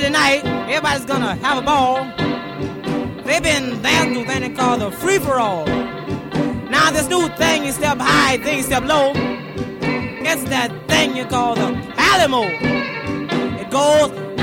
Friday night, everybody's gonna have a ball. They've been dancing to a thing called the free-for-all. Now this new thing, you step high, thing you step low. It's that thing you call the Alamo. It goes